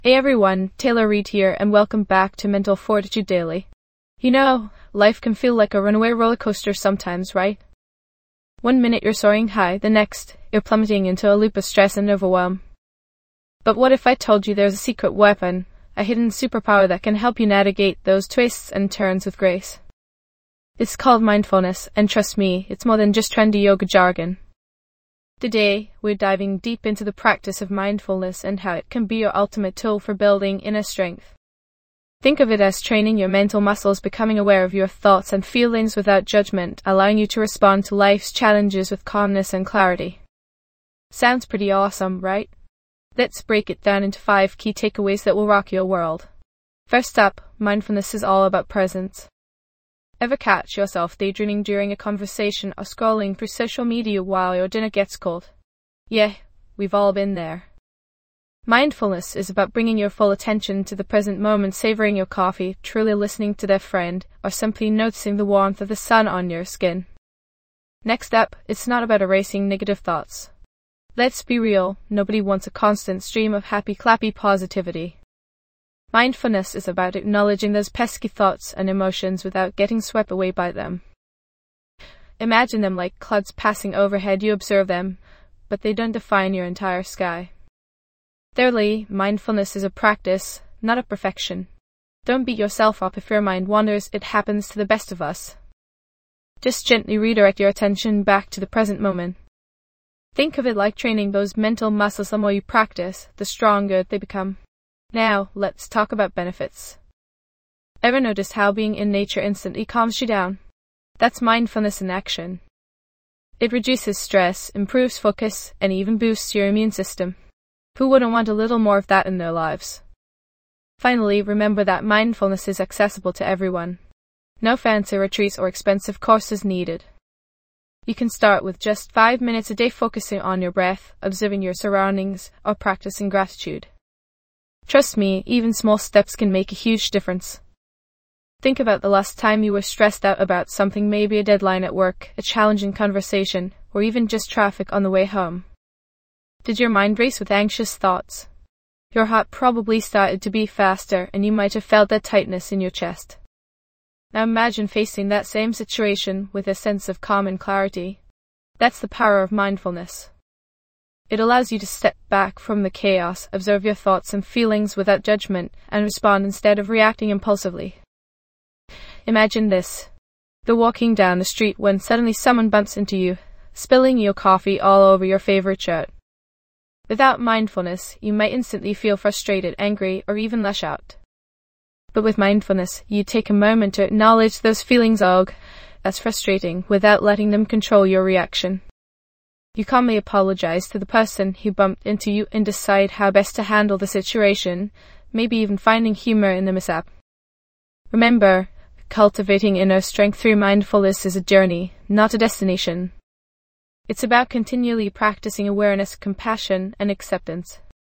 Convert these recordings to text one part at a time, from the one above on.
Hey everyone, Taylor Reid here, and welcome back to Mental Fortitude Daily. You know, life can feel like a runaway roller coaster sometimes, right? One minute you're soaring high, the next, you're plummeting into a loop of stress and overwhelm. But what if I told you there's a secret weapon, a hidden superpower that can help you navigate those twists and turns with grace? It's called mindfulness, and trust me, it's more than just trendy yoga jargon. Today, we're diving deep into the practice of mindfulness and how it can be your ultimate tool for building inner strength. Think of it as training your mental muscles, becoming aware of your thoughts and feelings without judgment, allowing you to respond to life's challenges with calmness and clarity. Sounds pretty awesome, right? Let's break it down into 5 key takeaways that will rock your world. First up, mindfulness is all about presence. Ever catch yourself daydreaming during a conversation or scrolling through social media while your dinner gets cold? Yeah, we've all been there. Mindfulness is about bringing your full attention to the present moment, savoring your coffee, truly listening to their friend, or simply noticing the warmth of the sun on your skin. Next up, it's not about erasing negative thoughts. Let's be real, nobody wants a constant stream of happy, clappy positivity. Mindfulness is about acknowledging those pesky thoughts and emotions without getting swept away by them. Imagine them like clouds passing overhead. You observe them, but they don't define your entire sky. Thirdly, mindfulness is a practice, not a perfection. Don't beat yourself up if your mind wanders. It happens to the best of us. Just gently redirect your attention back to the present moment. Think of it like training those mental muscles. The more you practice, the stronger they become. Now, let's talk about benefits. Ever notice how being in nature instantly calms you down? That's mindfulness in action. It reduces stress, improves focus, and even boosts your immune system. Who wouldn't want a little more of that in their lives? Finally, remember that mindfulness is accessible to everyone. No fancy retreats or expensive courses needed. You can start with just 5 minutes a day focusing on your breath, observing your surroundings, or practicing gratitude. Trust me, even small steps can make a huge difference. Think about the last time you were stressed out about something, maybe a deadline at work, a challenging conversation, or even just traffic on the way home. Did your mind race with anxious thoughts? Your heart probably started to beat faster, and you might have felt that tightness in your chest. Now imagine facing that same situation with a sense of calm and clarity. That's the power of mindfulness. It allows you to step back from the chaos, observe your thoughts and feelings without judgment, and respond instead of reacting impulsively. Imagine this. You're walking down the street when suddenly someone bumps into you, spilling your coffee all over your favorite shirt. Without mindfulness, you might instantly feel frustrated, angry, or even lash out. But with mindfulness, you take a moment to acknowledge those feelings. That's frustrating, without letting them control your reaction. You calmly apologize to the person who bumped into you and decide how best to handle the situation, maybe even finding humor in the mishap. Remember, cultivating inner strength through mindfulness is a journey, not a destination. It's about continually practicing awareness, compassion, and acceptance.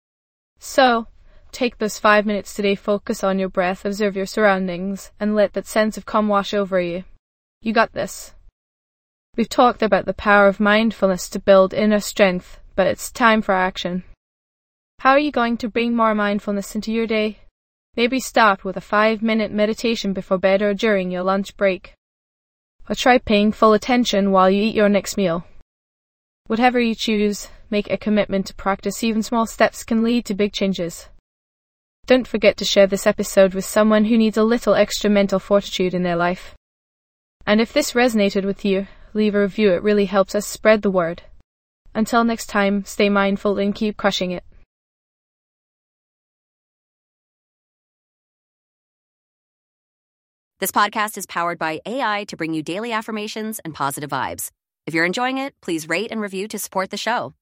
So, take those 5 minutes today, focus on your breath, observe your surroundings, and let that sense of calm wash over you. You got this. We've talked about the power of mindfulness to build inner strength, but it's time for action. How are you going to bring more mindfulness into your day? Maybe start with a 5-minute meditation before bed or during your lunch break. Or try paying full attention while you eat your next meal. Whatever you choose, make a commitment to practice. Even small steps can lead to big changes. Don't forget to share this episode with someone who needs a little extra mental fortitude in their life. And if this resonated with you, leave a review. It really helps us spread the word. Until next time, stay mindful and keep crushing it. This podcast is powered by AI to bring you daily affirmations and positive vibes. If you're enjoying it, please rate and review to support the show.